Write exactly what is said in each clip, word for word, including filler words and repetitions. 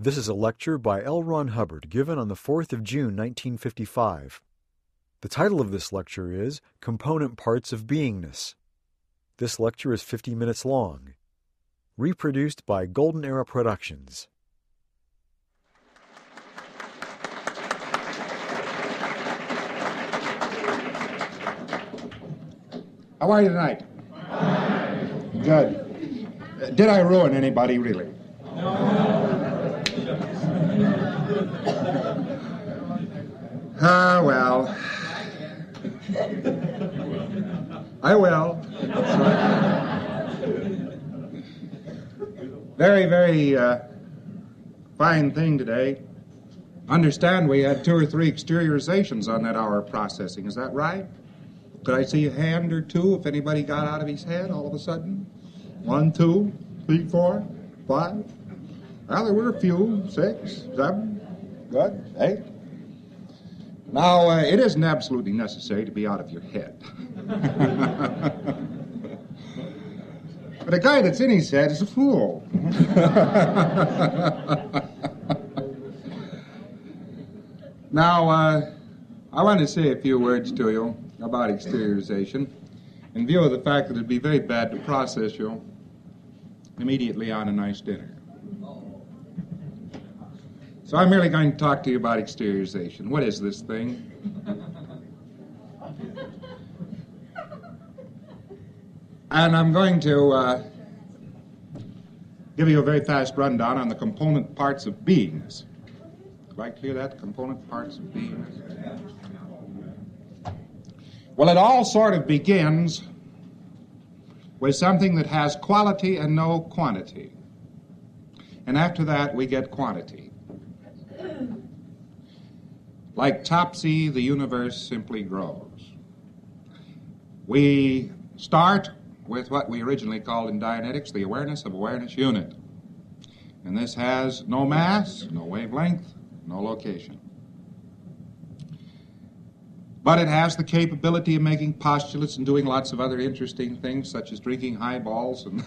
This is a lecture by L. Ron Hubbard given on the fourth of June, nineteen fifty-five. The title of this lecture is Component Parts of Beingness. This lecture is fifty minutes long. Reproduced by Golden Era Productions. How are you tonight? Fine. Good. Uh, did I ruin anybody, really? No. Ah, well. I will. That's right. Very, very uh, fine thing today. Understand we had two or three exteriorizations on that hour of processing. Is that right? Could I see a hand or two if anybody got out of his head all of a sudden? One, two, three, four, five. Well, there were a few. Six, seven, good, eight. Now, uh, it isn't absolutely necessary to be out of your head. But a guy that's in his head is a fool. Now, uh, I want to say a few words to you about exteriorization, in view of the fact that it'd be very bad to process you immediately on a nice dinner. So I'm merely going to talk to you about exteriorization. What is this thing? And I'm going to uh, give you a very fast rundown on the component parts of beingness. Quite clear that? Component parts of beingness. Well, it all sort of begins with something that has quality and no quantity. And after that, we get quantity. Like Topsy, the universe simply grows. We start with what we originally called in Dianetics the awareness of awareness unit. And this has no mass, no wavelength, no location. But it has the capability of making postulates and doing lots of other interesting things, such as drinking highballs. And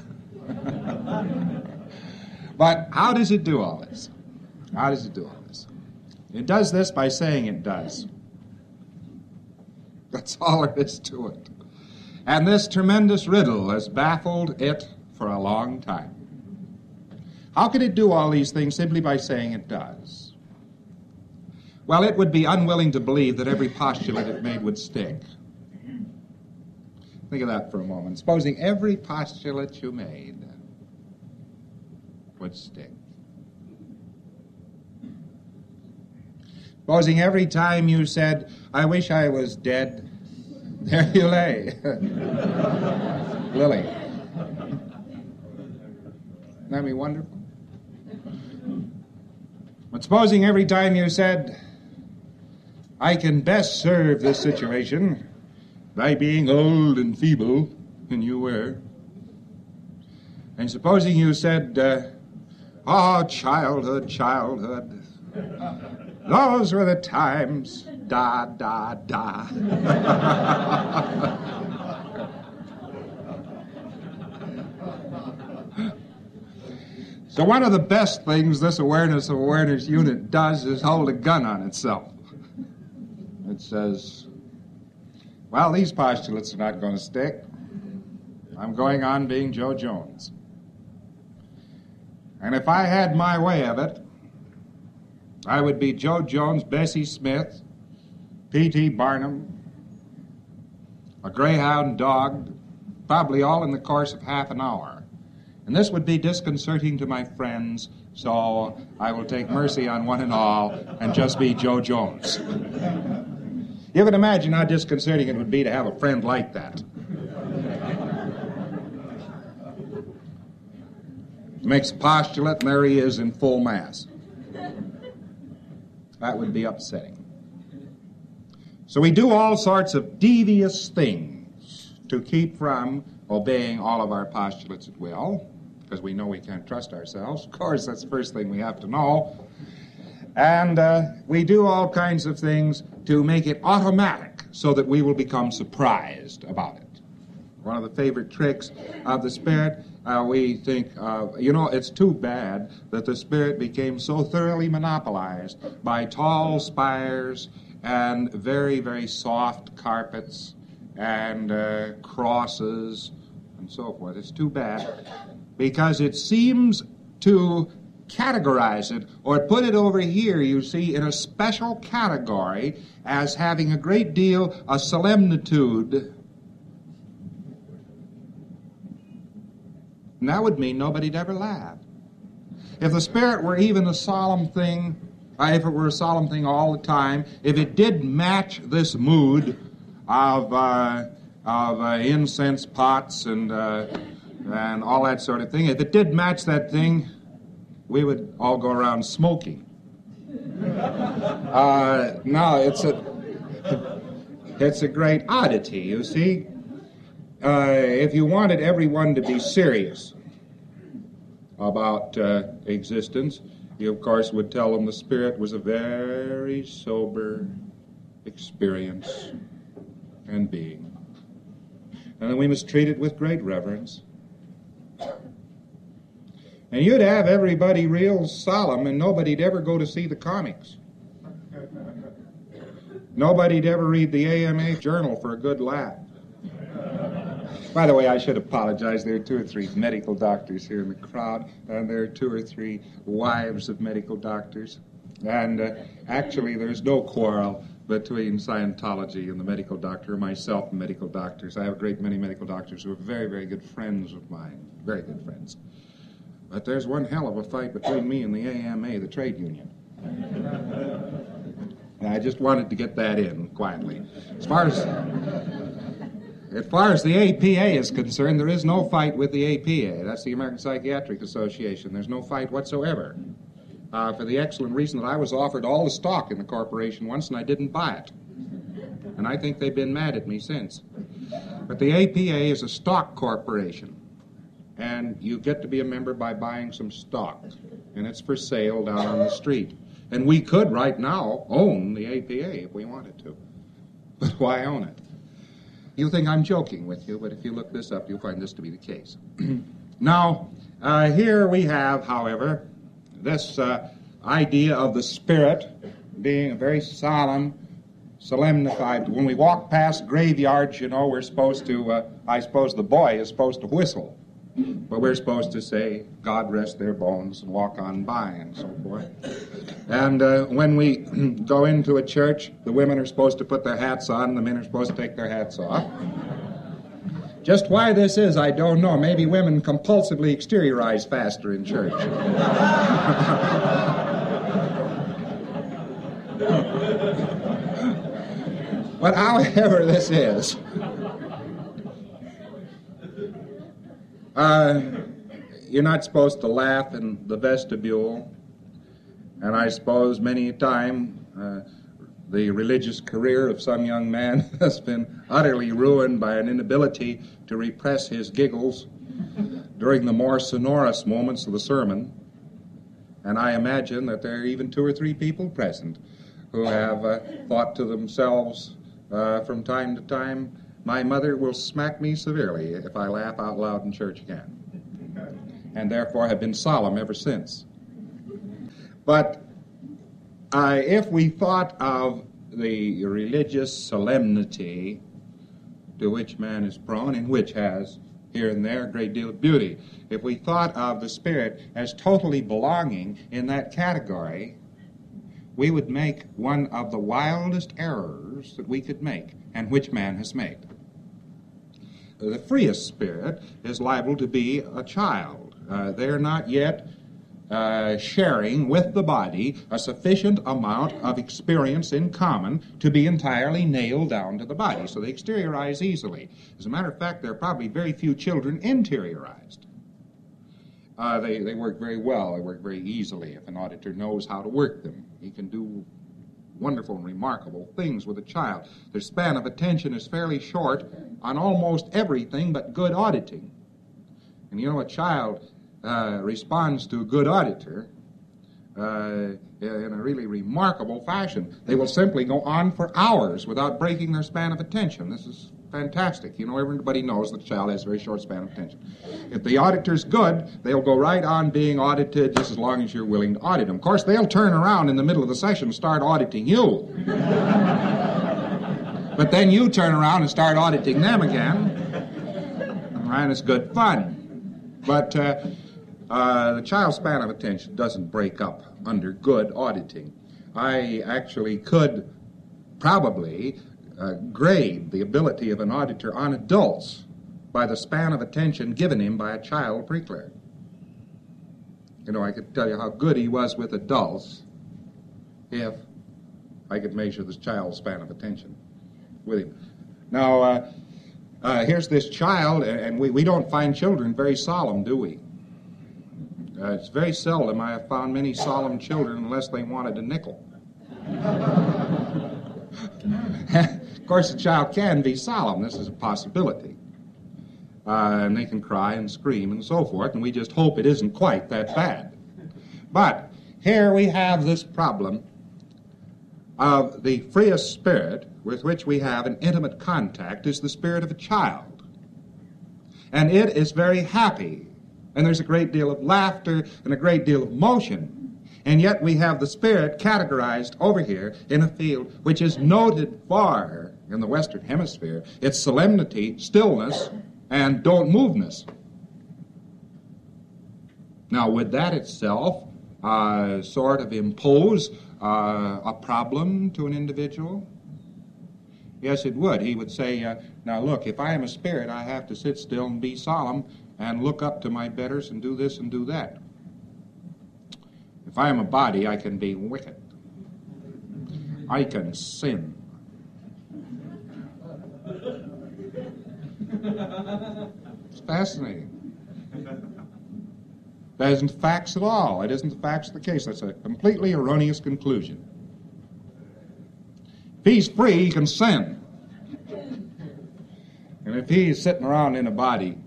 But how does it do all this? How does it do all this? It does this by saying it does. That's all there is to it. And this tremendous riddle has baffled it for a long time. How can it do all these things simply by saying it does? Well, it would be unwilling to believe that every postulate it made would stick. Think of that for a moment. Supposing every postulate you made would stick. Supposing every time you said, I wish I was dead, there you lay. Lily. Isn't that be wonderful? But supposing every time you said, I can best serve this situation by being old and feeble, and you were. And supposing you said, uh, oh, childhood, childhood, those were the times, da, da, da. So one of the best things this awareness of awareness unit does is hold a gun on itself. It says, well, these postulates are not going to stick. I'm going on being Joe Jones. And if I had my way of it, I would be Joe Jones, Bessie Smith, P T Barnum, a greyhound dog, probably all in the course of half an hour. And this would be disconcerting to my friends, so I will take mercy on one and all and just be Joe Jones. You can imagine how disconcerting it would be to have a friend like that. Makes a postulate, and there he is in full mass. That would be upsetting. So we do all sorts of devious things to keep from obeying all of our postulates at will, because we know we can't trust ourselves. Of course, that's the first thing we have to know. And uh, we do all kinds of things to make it automatic so that we will become surprised about it. One of the favorite tricks of the spirit uh, we think, uh, you know, it's too bad that the Spirit became so thoroughly monopolized by tall spires and very, very soft carpets and uh, crosses and so forth. It's too bad because it seems to categorize it or put it over here, you see, in a special category as having a great deal of solemnitude. And that would mean nobody'd ever laugh. If the Spirit were even a solemn thing, or if it were a solemn thing all the time, if it did match this mood of uh, of uh, incense pots and uh, and all that sort of thing, if it did match that thing, we would all go around smoking. Uh, no, it's a it's a great oddity, you see. Uh, if you wanted everyone to be serious about uh, existence, you, of course, would tell them the Spirit was a very sober experience and being. And then we must treat it with great reverence. And you'd have everybody real solemn, and nobody'd ever go to see the comics. Nobody'd ever read the A M A Journal for a good laugh. By the way, I should apologize. There are two or three medical doctors here in the crowd, and there are two or three wives of medical doctors. And uh, actually, there's no quarrel between Scientology and the medical doctor, myself and medical doctors. I have a great many medical doctors who are very, very good friends of mine, very good friends. But there's one hell of a fight between me and the A M A, the trade union. And I just wanted to get that in quietly. As far as... As far as the A P A is concerned, there is no fight with the A P A. That's the American Psychiatric Association. There's no fight whatsoever. Uh, for the excellent reason that I was offered all the stock in the corporation once and I didn't buy it. And I think they've been mad at me since. But the A P A is a stock corporation. And you get to be a member by buying some stock. And it's for sale down on the street. And we could right now own the A P A if we wanted to. But why own it? You think I'm joking with you, but if you look this up, you'll find this to be the case. Now, uh, here we have, however, this uh, idea of the Spirit being a very solemn, solemnified. When we walk past graveyards, you know, we're supposed to, uh, I suppose the boy is supposed to whistle. But we're supposed to say, God rest their bones, and walk on by, and so forth. And uh, when we go into a church, the women are supposed to put their hats on, and the men are supposed to take their hats off. Just why this is, I don't know. Maybe women compulsively exteriorize faster in church. But however this is, Uh, you're not supposed to laugh in the vestibule, and I suppose many a time uh, the religious career of some young man has been utterly ruined by an inability to repress his giggles during the more sonorous moments of the sermon. And I imagine that there are even two or three people present who have uh, thought to themselves uh, from time to time, my mother will smack me severely if I laugh out loud in church again, and therefore have been solemn ever since. But uh, if we thought of the religious solemnity to which man is prone, and which has here and there a great deal of beauty, if we thought of the Spirit as totally belonging in that category, we would make one of the wildest errors that we could make, and which man has made. The freest spirit is liable to be a child. Uh, they're not yet uh, sharing with the body a sufficient amount of experience in common to be entirely nailed down to the body, so they exteriorize easily. As a matter of fact, there are probably very few children interiorized. Uh, they, they work very well. They work very easily if an auditor knows how to work them. He can do wonderful and remarkable things with a child. Their span of attention is fairly short on almost everything but good auditing. And you know, a child uh, responds to a good auditor uh, in a really remarkable fashion. They will simply go on for hours without breaking their span of attention. This is fantastic. You know, everybody knows that the child has a very short span of attention. If the auditor's good, they'll go right on being audited just as long as you're willing to audit them. Of course, they'll turn around in the middle of the session and start auditing you. But then you turn around and start auditing them again. And it's good fun. But uh, uh, the child's span of attention doesn't break up under good auditing. I actually could probably uh, grade the ability of an auditor on adults by the span of attention given him by a child pre-clerk. You know, I could tell you how good he was with adults if I could measure this child's span of attention with him. Now, uh, uh, here's this child, and we, we don't find children very solemn, do we? Uh, it's very seldom I have found many solemn children unless they wanted a nickel. Of course, a child can be solemn. This is a possibility. Uh, and they can cry and scream and so forth, and we just hope it isn't quite that bad. But here we have this problem of the freest spirit with which we have an intimate contact is the spirit of a child. And it is very happy. And there's a great deal of laughter and a great deal of motion. And yet we have the spirit categorized over here in a field which is noted for, in the Western Hemisphere, its solemnity, stillness, and don't moveness. Now, would that itself uh, sort of impose uh, a problem to an individual? Yes, it would. He would say, uh, now look, if I am a spirit, I have to sit still and be solemn and look up to my betters and do this and do that. If I am a body, I can be wicked. I can sin. It's fascinating. That isn't facts at all. It isn't the facts of the case. That's a completely erroneous conclusion. If he's free, he can sin. And if he's sitting around in a body,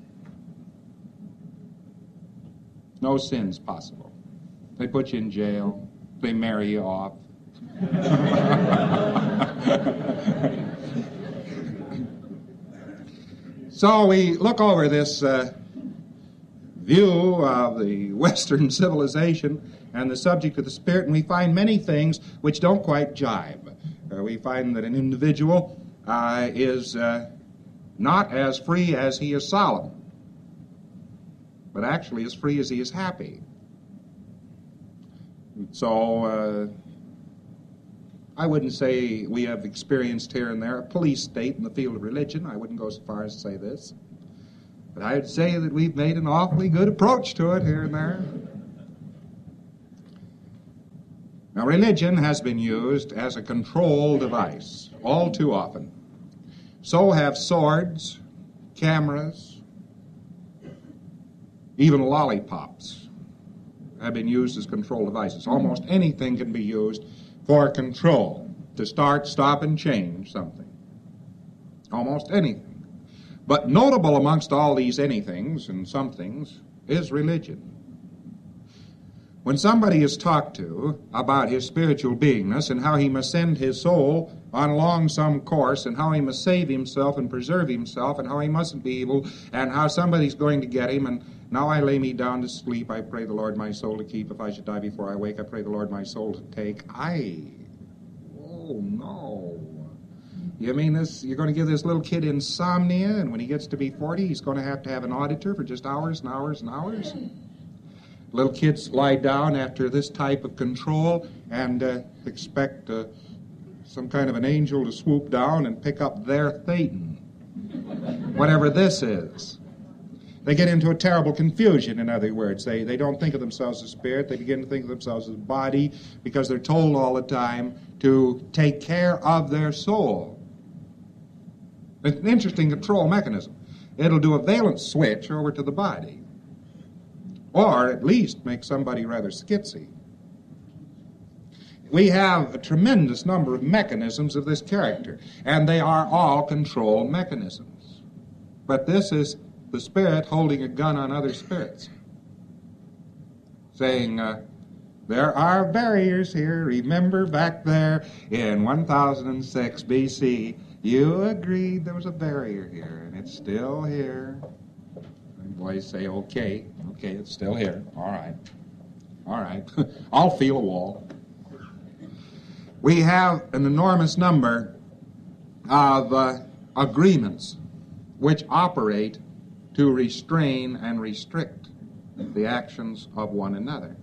no sin's possible. They put you in jail. They marry you off. So we look over this uh, view of the Western civilization and the subject of the spirit, and we find many things which don't quite jibe. Uh, we find that an individual uh, is uh, not as free as he is solemn, but actually as free as he is happy. So uh, I wouldn't say we have experienced here and there a police state in the field of religion. I wouldn't go so far as to say this. But I would say that we've made an awfully good approach to it here and there. Now, religion has been used as a control device all too often. So have swords, cameras, even lollipops have been used as control devices. Almost anything can be used for control, to start, stop, and change something. Almost anything. But notable amongst all these anythings and somethings is religion. When somebody is talked to about his spiritual beingness and how he must send his soul on along some course and how he must save himself and preserve himself and how he mustn't be evil and how somebody's going to get him and now I lay me down to sleep, I pray the Lord my soul to keep. If I should die before I wake, I pray the Lord my soul to take. I, oh no. You mean this? You're going to give this little kid insomnia and when he gets to be forty, he's going to have to have an auditor for just hours and hours and hours? Little kids lie down after this type of control and uh, expect uh, some kind of an angel to swoop down and pick up their Thetan, whatever this is. They get into a terrible confusion, in other words. They, they don't think of themselves as spirit. They begin to think of themselves as body because they're told all the time to take care of their soul. It's an interesting control mechanism. It'll do a valence switch over to the body. Or at least make somebody rather skitsy. We have a tremendous number of mechanisms of this character, and they are all control mechanisms. But this is the spirit holding a gun on other spirits, saying, uh, there are barriers here. Remember back there in one thousand six B C, You agreed there was a barrier here, and it's still here. And boys say, okay, okay, it's still here. All right. All right. I'll feel a wall. We have an enormous number of uh, agreements which operate to restrain and restrict the actions of one another.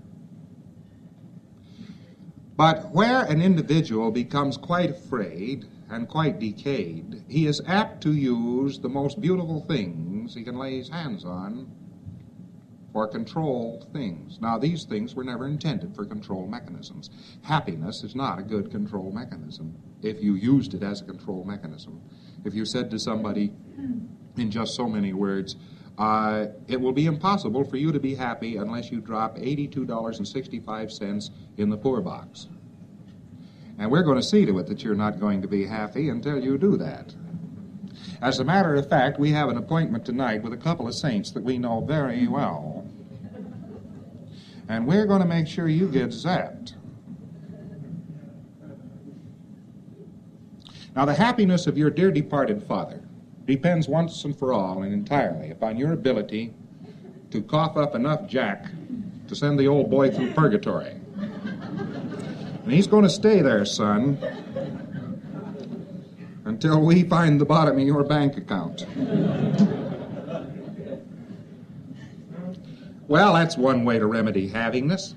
But where an individual becomes quite afraid and quite decayed, he is apt to use the most beautiful things he can lay his hands on for control things. Now, these things were never intended for control mechanisms. Happiness is not a good control mechanism if you used it as a control mechanism. If you said to somebody in just so many words, uh, it will be impossible for you to be happy unless you drop eighty-two dollars and sixty-five cents in the poor box. And we're going to see to it that you're not going to be happy until you do that. As a matter of fact, we have an appointment tonight with a couple of saints that we know very well. And we're going to make sure you get zapped. Now, the happiness of your dear departed father depends once and for all and entirely upon your ability to cough up enough jack to send the old boy through purgatory. And he's going to stay there, son, until we find the bottom of your bank account. Well, that's one way to remedy havingness.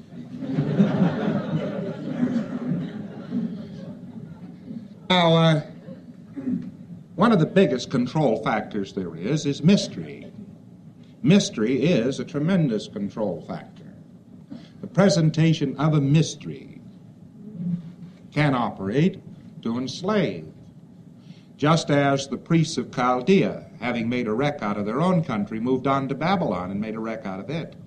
Now, uh, one of the biggest control factors there is is mystery. Mystery is a tremendous control factor. The presentation of a mystery can operate to enslave. Just as the priests of Chaldea, having made a wreck out of their own country, moved on to Babylon and made a wreck out of it.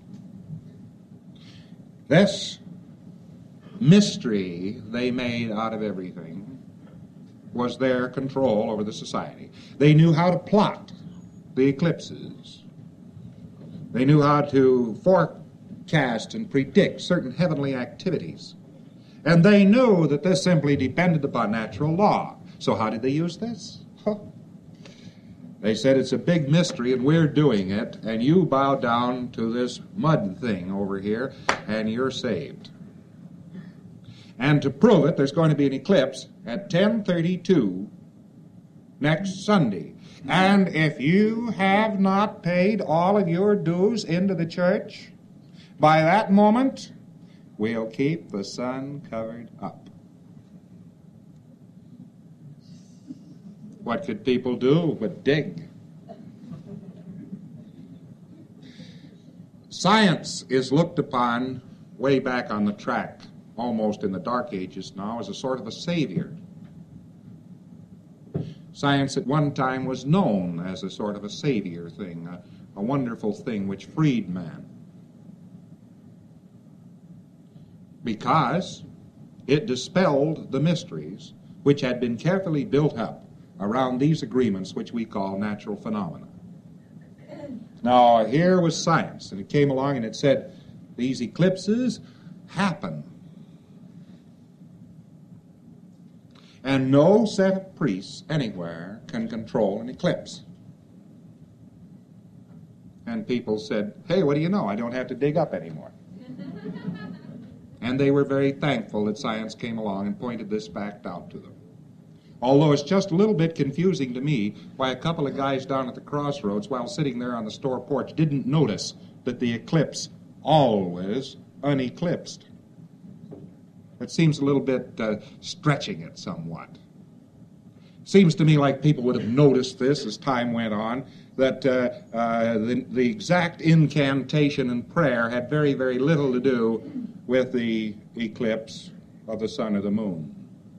This mystery they made out of everything was their control over the society. They knew how to plot the eclipses. They knew how to forecast and predict certain heavenly activities. And they knew that this simply depended upon natural law. So how did they use this? Huh. They said it's a big mystery and we're doing it, and you bow down to this mud thing over here and you're saved. And to prove it, there's going to be an eclipse at ten thirty-two next Sunday. And if you have not paid all of your dues into the church, by that moment, we'll keep the sun covered up. What could people do but dig? Science is looked upon way back on the track, almost in the Dark Ages now, as a sort of a savior. Science at one time was known as a sort of a savior thing, a, a wonderful thing which freed man. Because it dispelled the mysteries which had been carefully built up around these agreements which we call natural phenomena. Now, here was science, and it came along and it said, these eclipses happen. And no set of priests anywhere can control an eclipse. And people said, hey, what do you know? I don't have to dig up anymore. And they were very thankful that science came along and pointed this fact out to them. Although it's just a little bit confusing to me why a couple of guys down at the crossroads while sitting there on the store porch didn't notice that the eclipse always uneclipsed. It seems a little bit uh, stretching it somewhat. Seems to me like people would have noticed this as time went on, that uh, uh, the, the exact incantation and prayer had very, very little to do with the eclipse of the sun or the moon.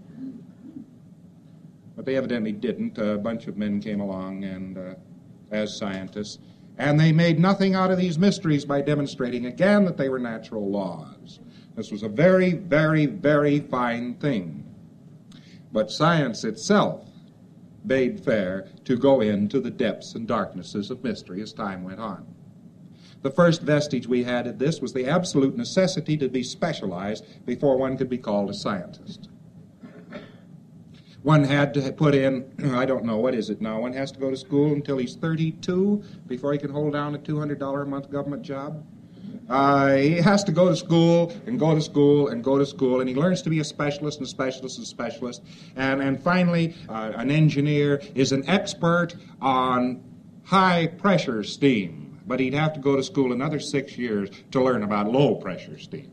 But they evidently didn't. A bunch of men came along and, uh, as scientists, and they made nothing out of these mysteries by demonstrating again that they were natural laws. This was a very, very, very fine thing. But science itself bade fair to go into the depths and darknesses of mystery as time went on. The first vestige we had of this was the absolute necessity to be specialized before one could be called a scientist. One had to put in, I don't know, what is it now? One has to go to school until he's thirty-two before he can hold down a two hundred dollars a month government job. Uh, he has to go to school and go to school and go to school, and he learns to be a specialist and a specialist and a specialist. And, and finally, uh, an engineer is an expert on high-pressure steam, but he'd have to go to school another six years to learn about low-pressure steam.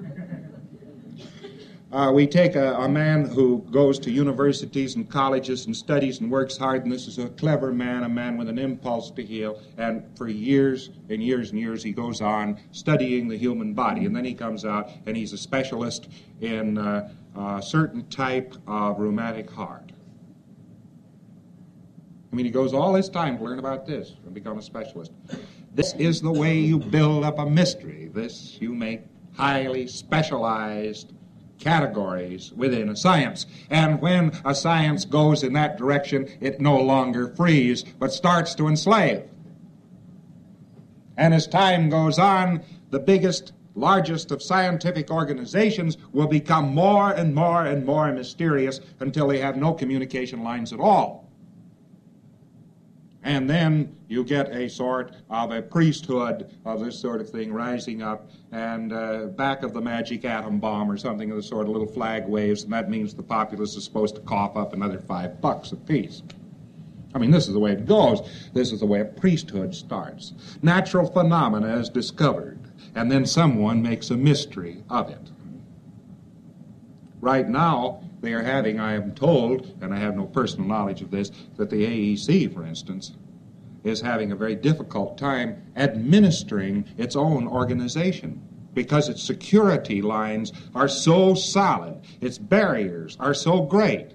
Uh, we take a, a man who goes to universities and colleges and studies and works hard, and this is a clever man, a man with an impulse to heal, and for years and years and years he goes on studying the human body, and then he comes out and he's a specialist in uh, a certain type of rheumatic heart. I mean, he goes all his time to learn about this and become a specialist. This is the way you build up a mystery. This you make highly specialized categories within a science. And when a science goes in that direction, it no longer frees, but starts to enslave. And as time goes on, the biggest, largest of scientific organizations will become more and more and more mysterious until they have no communication lines at all. And then you get a sort of a priesthood of this sort of thing rising up, and uh, back of the magic atom bomb or something of the sort, a little flag waves, and that means the populace is supposed to cough up another five bucks apiece. I mean, this is the way it goes. This is the way a priesthood starts. Natural phenomena is discovered, and then someone makes a mystery of it. Right now, they are having, I am told, and I have no personal knowledge of this, that the A E C, for instance, is having a very difficult time administering its own organization because its security lines are so solid, its barriers are so great,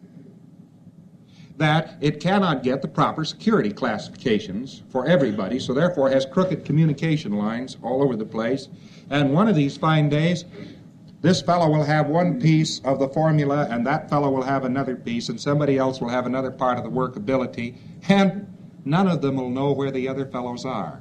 that it cannot get the proper security classifications for everybody, so therefore has crooked communication lines all over the place. And one of these fine days, this fellow will have one piece of the formula, and that fellow will have another piece, and somebody else will have another part of the workability, and none of them will know where the other fellows are.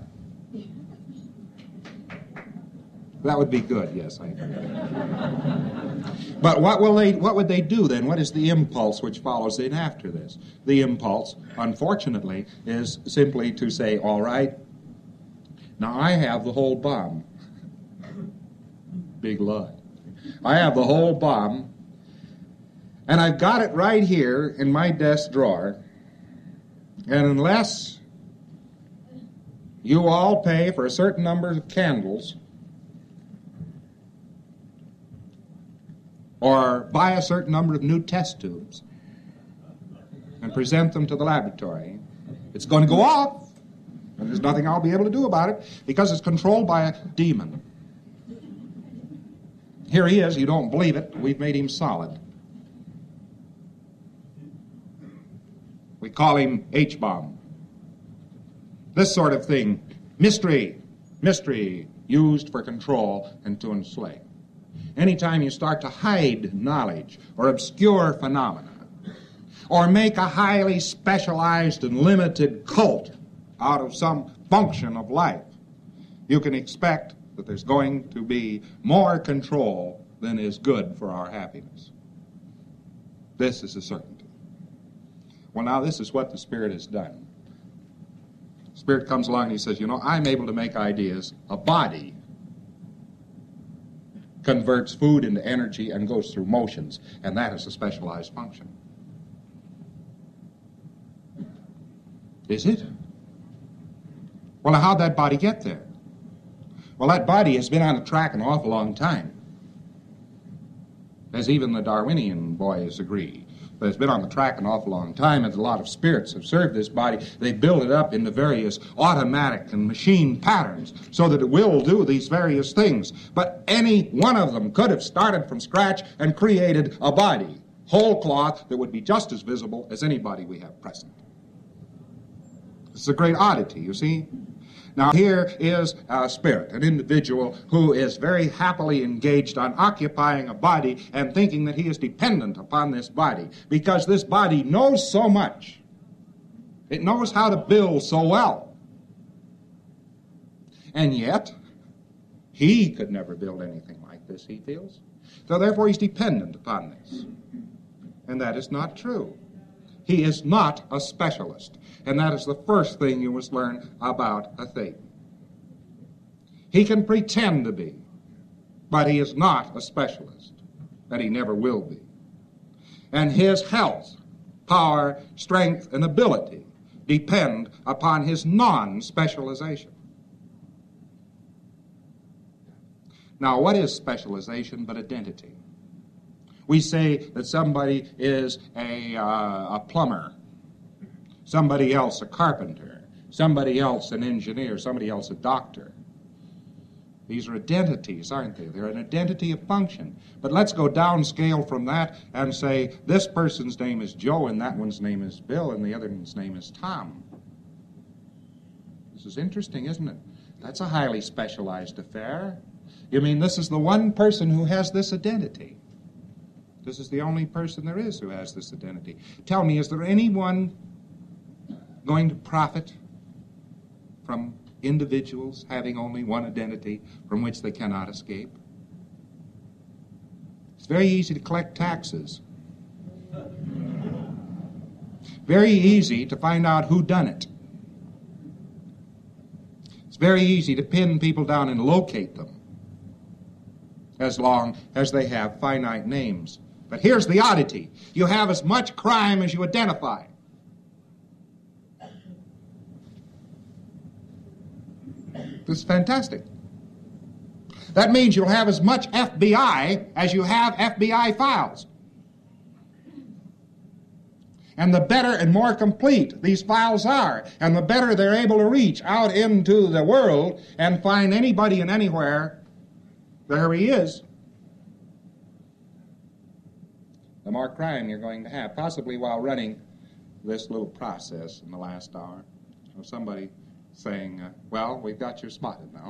That would be good, yes, I agree. But what will they? What would they do then? What is the impulse which follows in after this? The impulse, unfortunately, is simply to say, all right, now I have the whole bomb. Big lie. I have the whole bomb, and I've got it right here in my desk drawer, and unless you all pay for a certain number of candles or buy a certain number of new test tubes and present them to the laboratory, it's going to go off, and there's nothing I'll be able to do about it because it's controlled by a demon. Here he is, you don't believe it, we've made him solid. We call him H-bomb. This sort of thing, mystery, mystery used for control and to enslave. Anytime you start to hide knowledge or obscure phenomena, or make a highly specialized and limited cult out of some function of life, you can expect that there's going to be more control than is good for our happiness. This is a certainty. Well, now this is what the Spirit has done. The Spirit comes along and he says, you know, I'm able to make ideas. A body converts food into energy and goes through motions, and that is a specialized function. Is it? Well, now how'd that body get there? Well, that body has been on the track an awful long time, as even the Darwinian boys agree. But it's been on the track an awful long time, and a lot of spirits have served this body. They build it up into various automatic and machine patterns so that it will do these various things. But any one of them could have started from scratch and created a body, whole cloth, that would be just as visible as any body we have present. It's a great oddity, you see. Now, here is a spirit, an individual who is very happily engaged on occupying a body and thinking that he is dependent upon this body because this body knows so much. It knows how to build so well. And yet, he could never build anything like this, he feels. So therefore, he's dependent upon this. And that is not true. He is not a specialist. And that is the first thing you must learn about a thief. He can pretend to be, but he is not a specialist, and he never will be. And his health, power, strength, and ability depend upon his non-specialization. Now, what is specialization but identity? We say that somebody is a, uh, a plumber, somebody else a carpenter, somebody else an engineer, somebody else a doctor. These are identities, aren't they? They're an identity of function. But let's go downscale from that and say this person's name is Joe and that one's name is Bill and the other one's name is Tom. This is interesting, isn't it? That's a highly specialized affair. You mean this is the one person who has this identity? This is the only person there is who has this identity. Tell me, is there anyone going to profit from individuals having only one identity from which they cannot escape? It's very easy to collect taxes. Very easy to find out who done it. It's very easy to pin people down and locate them as long as they have finite names. But here's the oddity. You have as much crime as you identify. This is fantastic. That means you'll have as much F B I as you have F B I files. And the better and more complete these files are, and the better they're able to reach out into the world and find anybody and anywhere, there he is, the more crime you're going to have, possibly while running this little process in the last hour of somebody saying, uh, well, we've got you spotted now.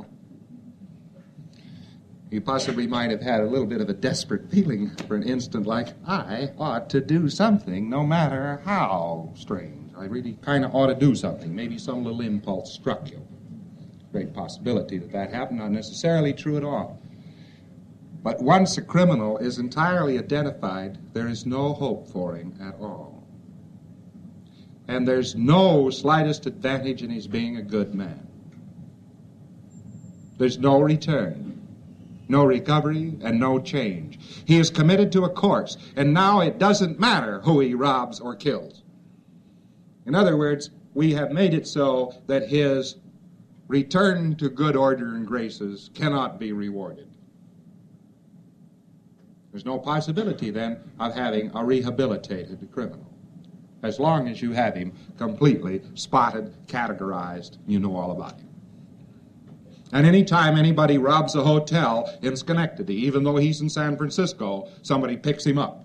You possibly might have had a little bit of a desperate feeling for an instant, like, I ought to do something, no matter how strange. I really kind of ought to do something. Maybe some little impulse struck you. Great possibility that that happened, not necessarily true at all. But once a criminal is entirely identified, there is no hope for him at all. And there's no slightest advantage in his being a good man. There's no return, no recovery, and no change. He is committed to a course, and now it doesn't matter who he robs or kills. In other words, we have made it so that his return to good order and graces cannot be rewarded. There's no possibility, then, of having a rehabilitated criminal. As long as you have him completely spotted, categorized, you know all about him. And any time anybody robs a hotel in Schenectady, even though he's in San Francisco, somebody picks him up.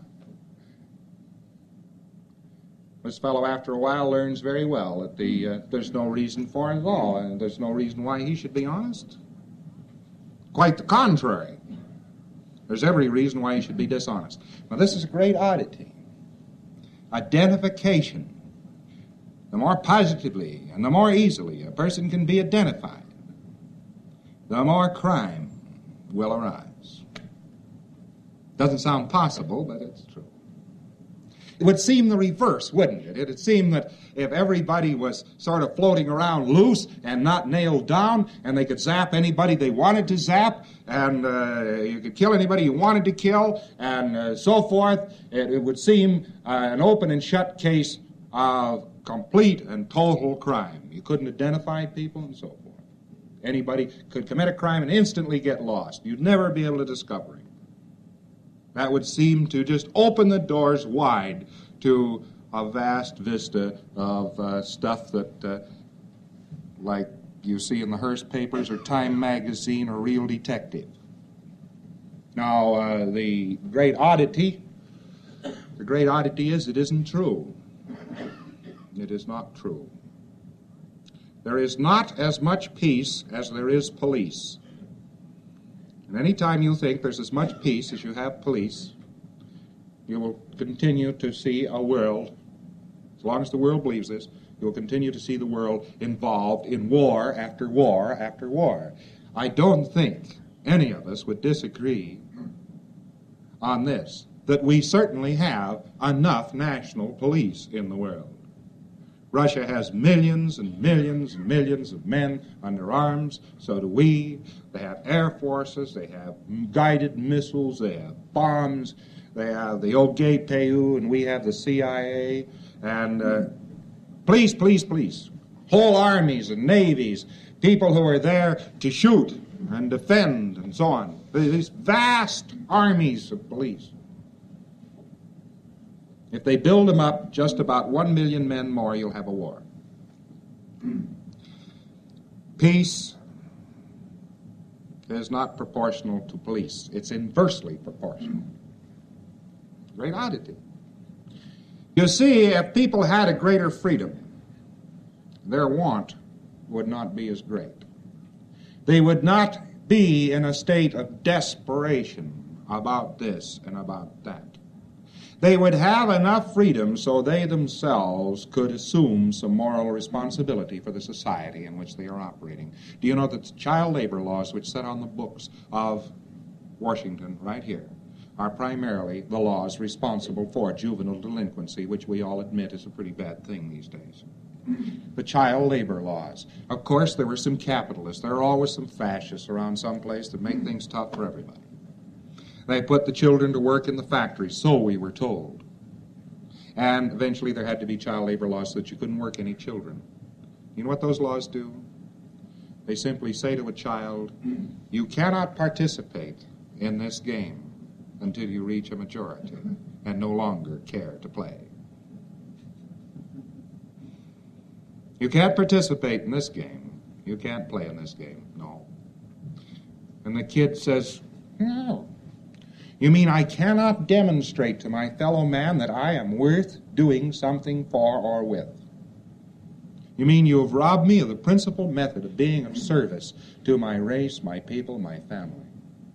This fellow, after a while, learns very well that the uh, there's no reason for it at all, and there's no reason why he should be honest. Quite the contrary. There's every reason why he should be dishonest. Now, this is a great oddity. Identification. The more positively and the more easily a person can be identified, the more crime will arise. Doesn't sound possible, but it's true. It would seem the reverse, wouldn't it? It would seem that if everybody was sort of floating around loose and not nailed down, and they could zap anybody they wanted to zap, and uh, you could kill anybody you wanted to kill, and uh, so forth, it, it would seem uh, an open and shut case of complete and total crime. You couldn't identify people and so forth. Anybody could commit a crime and instantly get lost. You'd never be able to discover him. That would seem to just open the doors wide to a vast vista of uh, stuff that, uh, like you see in the Hearst papers or Time magazine or Real Detective. Now, uh, the great oddity, the great oddity is it isn't true. It is not true. There is not as much peace as there is police. And any time you think there's as much peace as you have police, you will continue to see a world, as long as the world believes this, you will continue to see the world involved in war after war after war. I don't think any of us would disagree on this. that we certainly have enough national police in the world. Russia has millions and millions and millions of men under arms. So do we. They have air forces. They have guided missiles. They have bombs. They have the O G P U, and we have the C I A. And uh, police, police, police. Whole armies and navies. People who are there to shoot and defend and so on. These vast armies of police. If they build them up just about one million men more, you'll have a war. Peace is not proportional to police. It's inversely proportional. Great oddity. You see, if people had a greater freedom, their want would not be as great. They would not be in a state of desperation about this and about that. They would have enough freedom so they themselves could assume some moral responsibility for the society in which they are operating. Do you know that the child labor laws which set on the books of Washington right here are primarily the laws responsible for juvenile delinquency, which we all admit is a pretty bad thing these days? The child labor laws. Of course, there were some capitalists. There are always some fascists around someplace that make things tough for everybody. They put the children to work in the factories, so we were told. And eventually there had to be child labor laws so that you couldn't work any children. You know what those laws do? They simply say to a child, you cannot participate in this game until you reach a majority and no longer care to play. You can't participate in this game. You can't play in this game. No. And the kid says, no. You mean I cannot demonstrate to my fellow man that I am worth doing something for or with? You mean you have robbed me of the principal method of being of service to my race, my people, my family?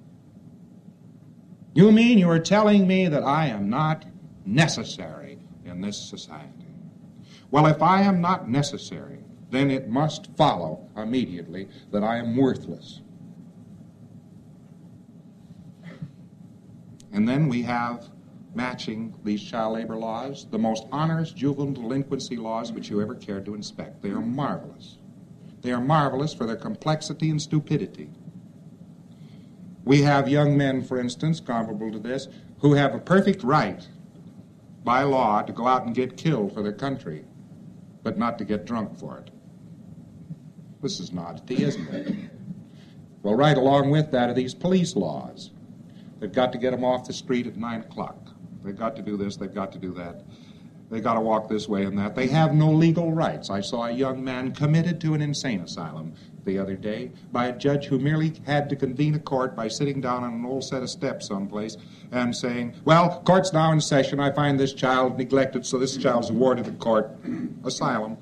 You mean you are telling me that I am not necessary in this society? Well, if I am not necessary, then it must follow immediately that I am worthless. And then we have, matching these child labor laws, the most onerous juvenile delinquency laws which you ever cared to inspect. They are marvelous. They are marvelous for their complexity and stupidity. We have young men, for instance, comparable to this, who have a perfect right by law to go out and get killed for their country, but not to get drunk for it. This is an oddity, isn't it? Well, right along with that are these police laws. They've got to get them off the street at nine o'clock. They've got to do this, they've got to do that. They've got to walk this way and that. They have no legal rights. I saw a young man committed to an insane asylum the other day by a judge who merely had to convene a court by sitting down on an old set of steps someplace and saying, well, court's now in session. I find this child neglected, so this child's awarded the court asylum.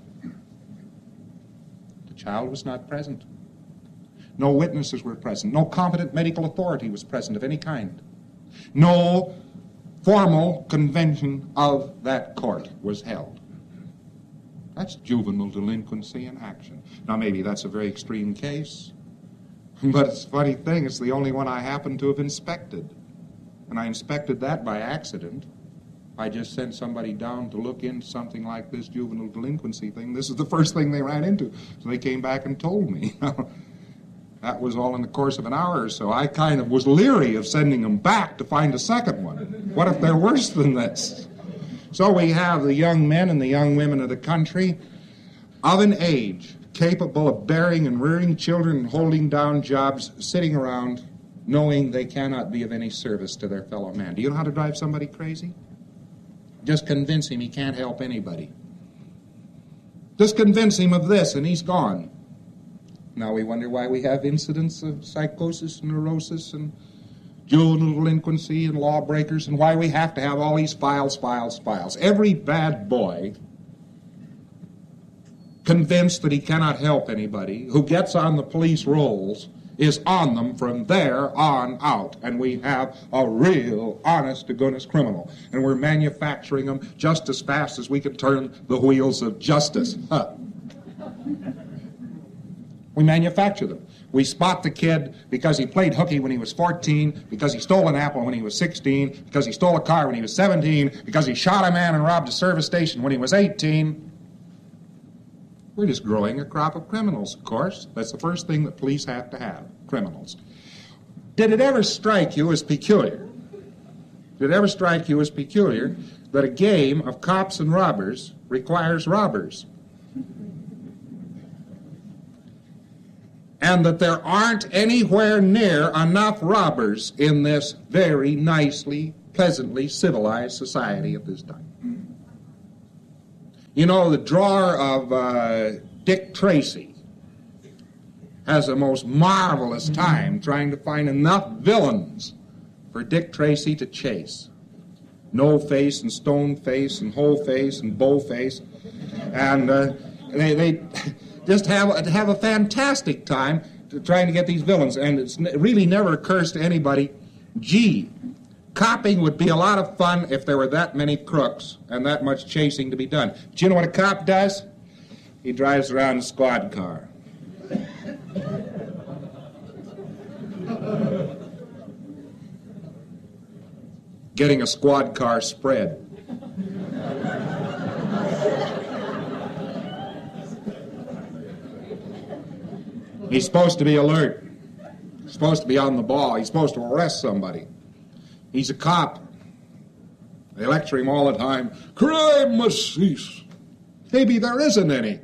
The child was not present. No witnesses were present. No competent medical authority was present of any kind. No formal convention of that court was held. That's juvenile delinquency in action. Now, maybe that's a very extreme case, but it's a funny thing. It's the only one I happen to have inspected. And I inspected that by accident. I just sent somebody down to look into something like this juvenile delinquency thing. This is the first thing they ran into. So they came back and told me. That was all in the course of an hour or so. I kind of was leery of sending them back to find a second one. What if they're worse than this? So we have the young men and the young women of the country of an age capable of bearing and rearing children and holding down jobs, sitting around knowing they cannot be of any service to their fellow man. Do you know how to drive somebody crazy? Just convince him he can't help anybody. Just convince him of this and he's gone. Now we wonder why we have incidents of psychosis, neurosis, and juvenile delinquency and lawbreakers, and why we have to have all these files, files, files. Every bad boy convinced that he cannot help anybody, who gets on the police rolls, is on them from there on out. And we have a real, honest-to-goodness criminal. And we're manufacturing them just as fast as we can turn the wheels of justice. Huh. We manufacture them. We spot the kid because he played hooky when he was fourteen, because he stole an apple when he was sixteen, because he stole a car when he was seventeen, because he shot a man and robbed a service station when he was eighteen. We're just growing a crop of criminals, of course. That's the first thing that police have to have, criminals. Did it ever strike you as peculiar? Did it ever strike you as peculiar that a game of cops and robbers requires robbers? And that there aren't anywhere near enough robbers in this very nicely, pleasantly civilized society at this time. You know, the drawer of uh, Dick Tracy has a most marvelous time trying to find enough villains for Dick Tracy to chase. No Face and Stone Face and Whole Face and Bow Face. And uh, they... they just have, have a fantastic time to trying to get these villains. And it's, it really never occurs to anybody, gee, copping would be a lot of fun if there were that many crooks and that much chasing to be done. But you know what a cop does? He drives around in a squad car. Getting a squad car spread. He's supposed to be alert. He's supposed to be on the ball. He's supposed to arrest somebody. He's a cop. They lecture him all the time. Crime must cease. Maybe there isn't any.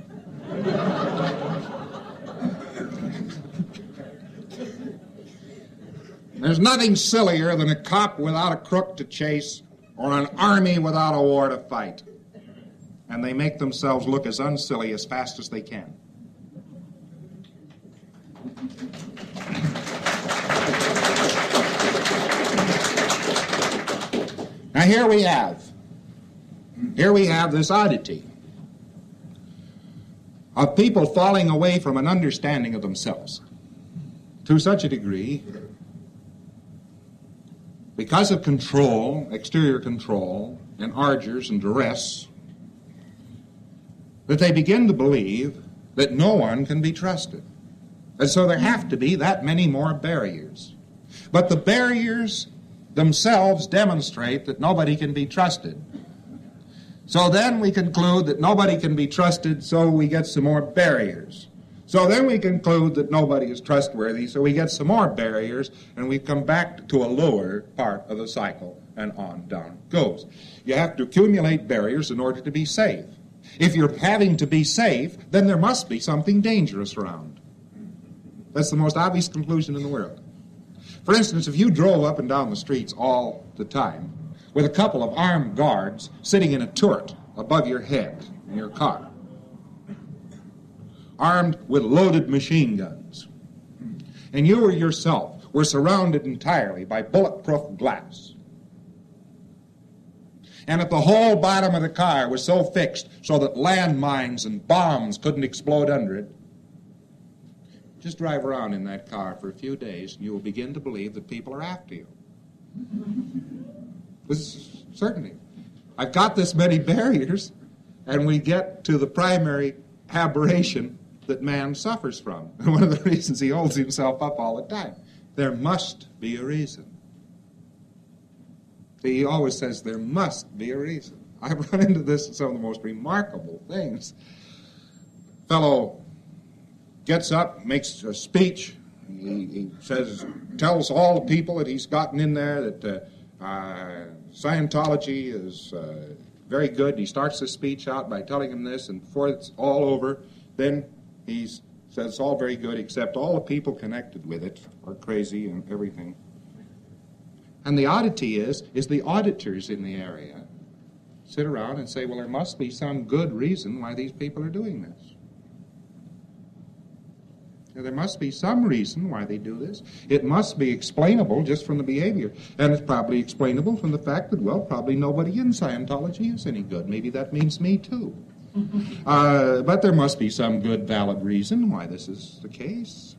There's nothing sillier than a cop without a crook to chase or an army without a war to fight. And they make themselves look as unsilly as fast as they can. Now here we have, here we have this oddity of people falling away from an understanding of themselves to such a degree because of control, exterior control, and ardours and duress, that they begin to believe that no one can be trusted. And so there have to be that many more barriers. But the barriers themselves demonstrate that nobody can be trusted. So then we conclude that nobody can be trusted, so we get some more barriers. So then we conclude that nobody is trustworthy, so we get some more barriers, and we come back to a lower part of the cycle, and on down it goes. You have to accumulate barriers in order to be safe. If you're having to be safe, then there must be something dangerous around. That's the most obvious conclusion in the world. For instance, if you drove up and down the streets all the time with a couple of armed guards sitting in a turret above your head in your car, armed with loaded machine guns, and you or yourself were surrounded entirely by bulletproof glass, and if the whole bottom of the car was so fixed so that landmines and bombs couldn't explode under it, just drive around in that car for a few days and you will begin to believe that people are after you. This is certainty. I've got this many barriers, and we get to the primary aberration that man suffers from. And one of the reasons he holds himself up all the time. There must be a reason. He always says there must be a reason. I've run into this in some of the most remarkable things. Fellow gets up, makes a speech. He, he says, tells all the people that he's gotten in there that uh, uh, Scientology is uh, very good. He starts the speech out by telling them this, and before it's all over, then he says it's all very good, except all the people connected with it are crazy and everything. And the oddity is, is the auditors in the area sit around and say, well, there must be some good reason why these people are doing this. There must be some reason why they do this. It must be explainable just from the behavior. And it's probably explainable from the fact that, well, probably nobody in Scientology is any good. Maybe that means me, too. Uh, but there must be some good, valid reason why this is the case.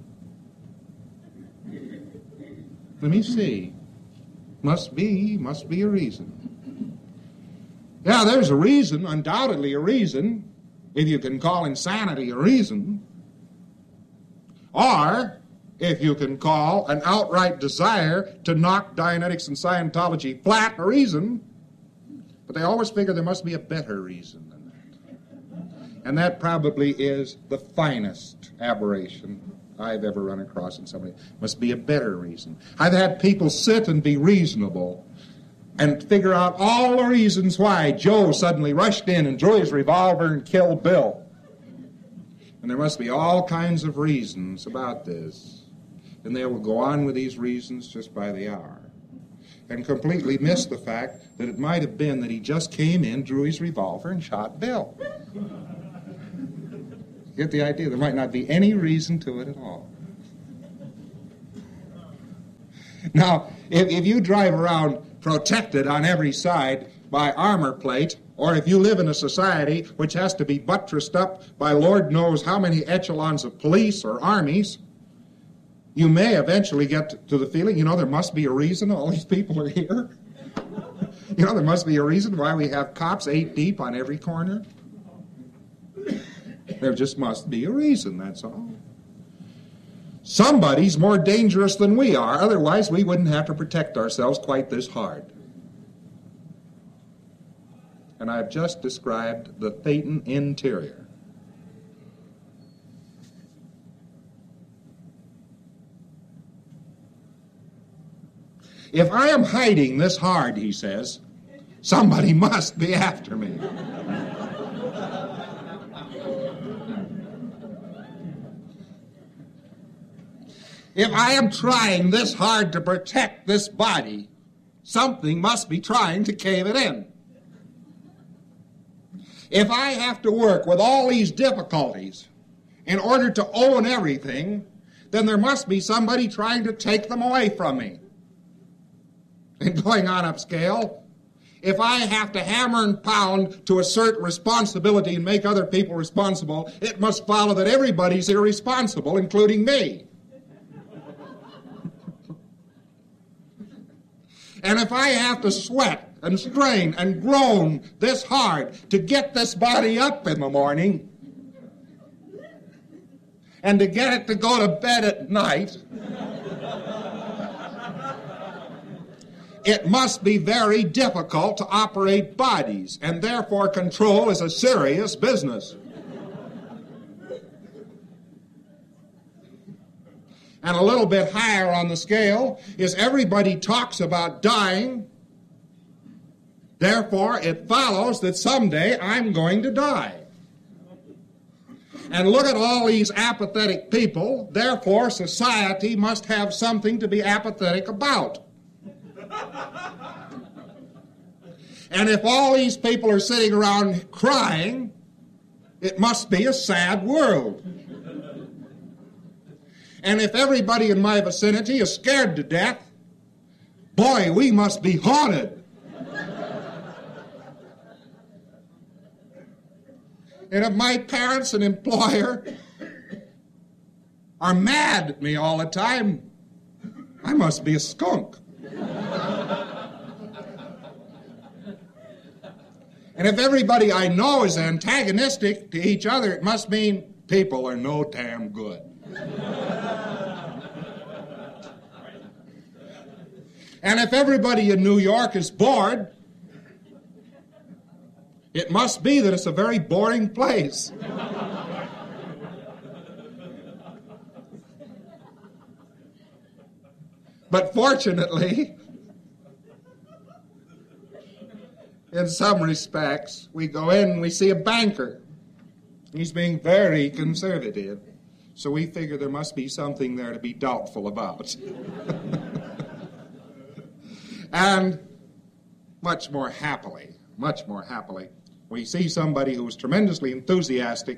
Let me see. Must be, must be a reason. Yeah, there's a reason, undoubtedly a reason, if you can call insanity a reason. or, if you can call, an outright desire to knock Dianetics and Scientology flat reason, but they always figure there must be a better reason than that. And that probably is the finest aberration I've ever run across in somebody. Must be a better reason. I've had people sit and be reasonable and figure out all the reasons why Joe suddenly rushed in and drew his revolver and killed Bill. And there must be all kinds of reasons about this. And they will go on with these reasons just by the hour and completely miss the fact that it might have been that he just came in, drew his revolver, and shot Bill. Get the idea? There might not be any reason to it at all. Now, if, if you drive around protected on every side by armor plate, or if you live in a society which has to be buttressed up by Lord knows how many echelons of police or armies, you may eventually get to the feeling, you know, there must be a reason all these people are here. You know, there must be a reason why we have cops eight deep on every corner. There just must be a reason, that's all. Somebody's more dangerous than we are, otherwise we wouldn't have to protect ourselves quite this hard. And I've just described the Thetan interior. If I am hiding this hard, he says, somebody must be after me. If I am trying this hard to protect this body, something must be trying to cave it in. If I have to work with all these difficulties in order to own everything, then there must be somebody trying to take them away from me. And going on upscale, if I have to hammer and pound to assert responsibility and make other people responsible, it must follow that everybody's irresponsible, including me. And if I have to sweat and strain and groan this hard to get this body up in the morning and to get it to go to bed at night, it must be very difficult to operate bodies, and therefore control is a serious business. And a little bit higher on the scale is everybody talks about dying. Therefore, it follows that someday I'm going to die. And look at all these apathetic people. Therefore, society must have something to be apathetic about. And if all these people are sitting around crying, it must be a sad world. And if everybody in my vicinity is scared to death, boy, we must be haunted. And if my parents and employer are mad at me all the time, I must be a skunk. And if everybody I know is antagonistic to each other, it must mean people are no damn good. And if everybody in New York is bored, it must be that it's a very boring place. But fortunately, in some respects, we go in and we see a banker. He's being very conservative. So we figure there must be something there to be doubtful about. And much more happily, much more happily, we see somebody who's tremendously enthusiastic.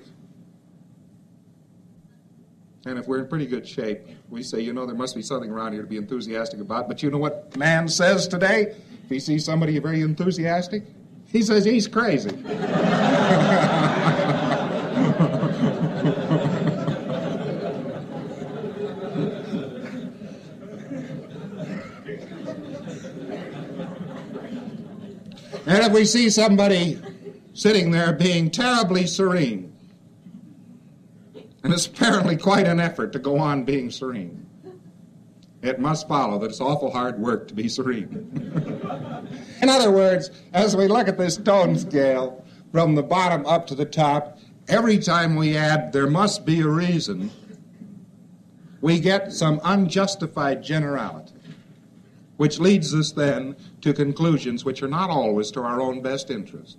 And if we're in pretty good shape, we say, you know, there must be something around here to be enthusiastic about. But you know what man says today? If he sees somebody very enthusiastic, he says he's crazy. And if we see somebody sitting there being terribly serene And it's apparently quite an effort to go on being serene. It must follow that it's awful hard work to be serene. In other words, as we look at this tone scale from the bottom up to the top, every time we add "there must be a reason," we get some unjustified generality, which leads us then to conclusions which are not always to our own best interest.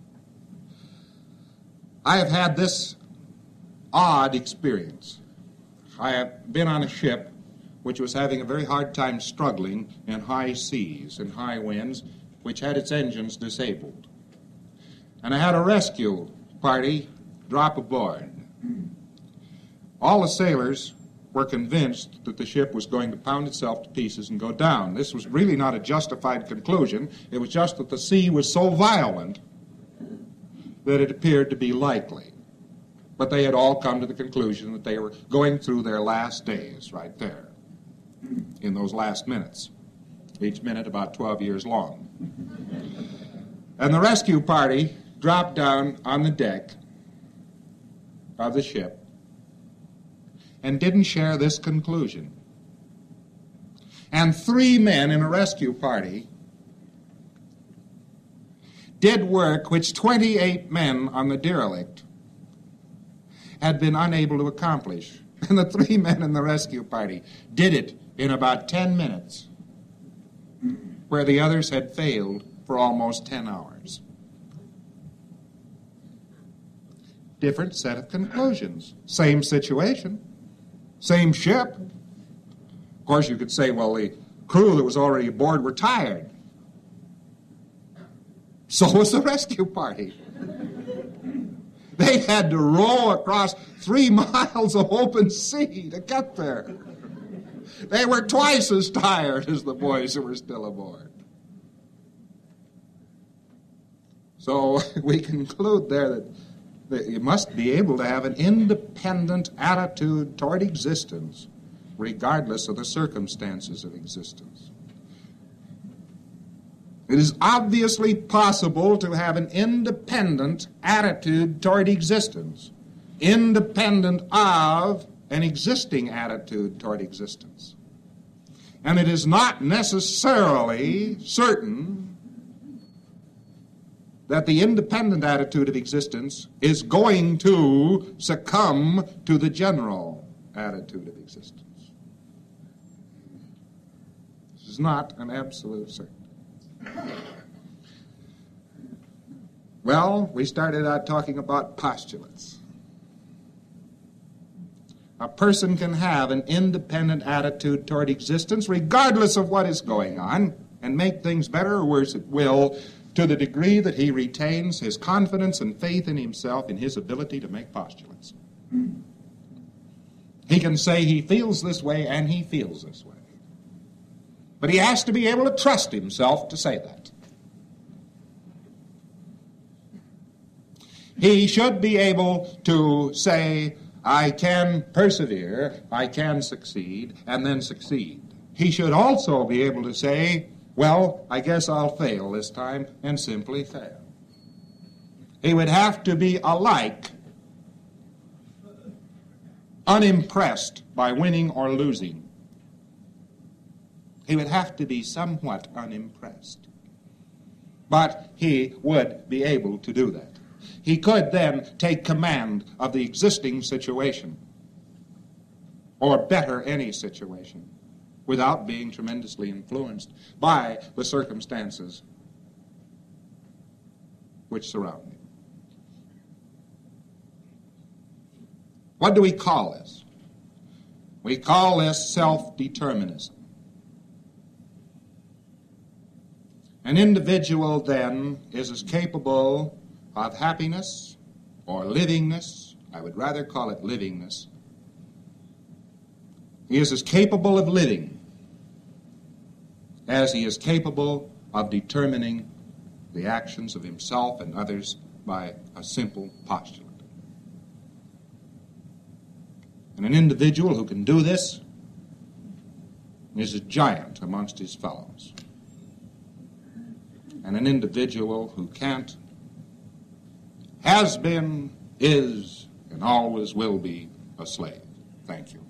I have had this odd experience. I have been on a ship which was having a very hard time struggling in high seas and high winds, which had its engines disabled. And I had a rescue party drop aboard. All the sailors were convinced that the ship was going to pound itself to pieces and go down. This was really not a justified conclusion. It was just that the sea was so violent that it appeared to be likely. But they had all come to the conclusion that they were going through their last days right there, in those last minutes, each minute about twelve years long. And the rescue party dropped down on the deck of the ship and didn't share this conclusion. And three men in a rescue party did work which twenty-eight men on the derelict had been unable to accomplish. And the three men in the rescue party did it in about ten minutes, where the others had failed for almost ten hours. Different set of conclusions. Same situation. Same ship. Of course, you could say, well, the crew that was already aboard were tired. So was the rescue party. They had to row across three miles of open sea to get there. They were twice as tired as the boys who were still aboard. So we conclude there that, that you must be able to have an independent attitude toward existence, regardless of the circumstances of existence. It is obviously possible to have an independent attitude toward existence, independent of an existing attitude toward existence. And it is not necessarily certain that the independent attitude of existence is going to succumb to the general attitude of existence. This is not an absolute certainty. Well, we started out talking about postulates. A person can have an independent attitude toward existence regardless of what is going on and make things better or worse at will to the degree that he retains his confidence and faith in himself in his ability to make postulates. He can say he feels this way and he feels this way. But he has to be able to trust himself to say that. He should be able to say, I can persevere, I can succeed, and then succeed. He should also be able to say, well, I guess I'll fail this time, and simply fail. He would have to be alike unimpressed by winning or losing. He would have to be somewhat unimpressed. But he would be able to do that. He could then take command of the existing situation, or better, any situation, without being tremendously influenced by the circumstances which surround him. What do we call this? We call this self-determinism. An individual, then, is as capable of happiness or livingness, I would rather call it livingness. He is as capable of living as he is capable of determining the actions of himself and others by a simple postulate. And an individual who can do this is a giant amongst his fellows. And an individual who can't, has been, is, and always will be a slave. Thank you.